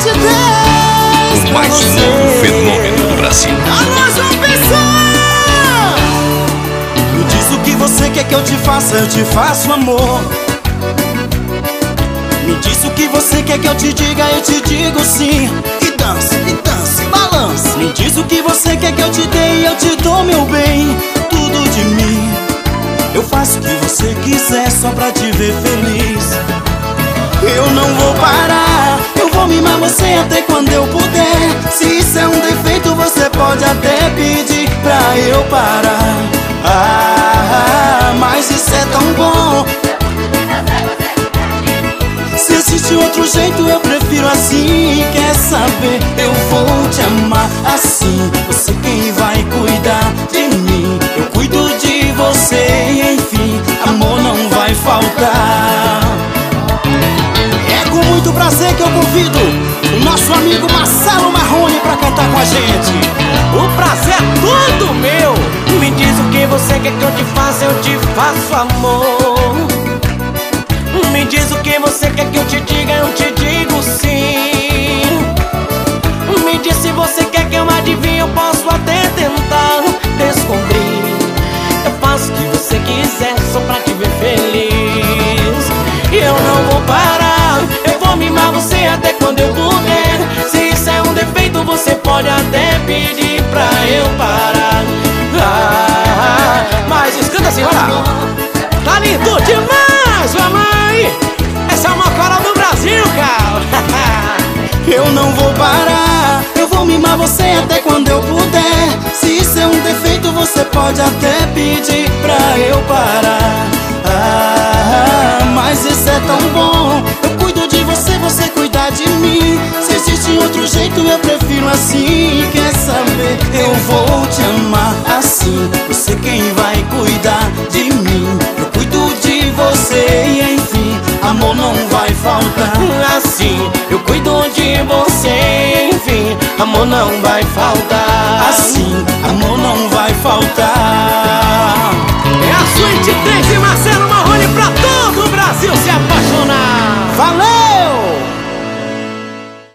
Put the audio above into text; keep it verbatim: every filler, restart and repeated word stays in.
de Deus. O mais novo fenômeno do Brasil. Alô, João Pessoa! Me diz o que você quer que eu te faça, eu te faço, amor. Me diz o que você quer que eu te diga, eu te digo sim. E dança, e dança, balança. Me diz o que você quer que eu te dê, eu te dou, meu bem, tudo de mim. Eu faço o que você quiser só pra te ver feliz. Eu não vou parar, eu vou mimar você até quando eu puder. Se isso é um defeito, você pode até pedir pra eu parar. Ah, mas isso é tão bom. Se existe outro jeito, eu prefiro assim. Quer saber? Eu vou te amar assim. Você quem vai cuidar de mim, eu cuido de você. Enfim, amor não vai faltar. É com muito prazer que eu convido o nosso amigo Marcelo Marrone pra cantar com a gente. O prazer é tudo meu. Me diz o que você quer que eu te faça, eu te faço, amor. Me diz o que você quer que eu te diga, eu te digo sim. Me diz se você quer que eu adivinhe, eu posso até tentar descobrir. Eu faço o que você quiser só pra te ver feliz. E eu não vou parar, eu vou mimar você até quando eu puder. Se isso é um defeito, você pode até pedir pra eu parar. Ah, mas escuta, senhora, tá lindo demais, mamãe. Essa é uma cara do Brasil, cara. Eu não vou parar, eu vou mimar você até quando eu puder. Se isso é um defeito, você pode até pedir pra eu parar. Ah, mas isso é tão bom. Eu cuido de você, você cuida de mim. Se existe outro jeito, eu prefiro assim. Quer saber? Eu vou te amar assim. Você quem vai cuidar de mim, eu cuido de você. E enfim, amor não vai faltar. Assim, eu cuido de você. Enfim, amor não vai faltar.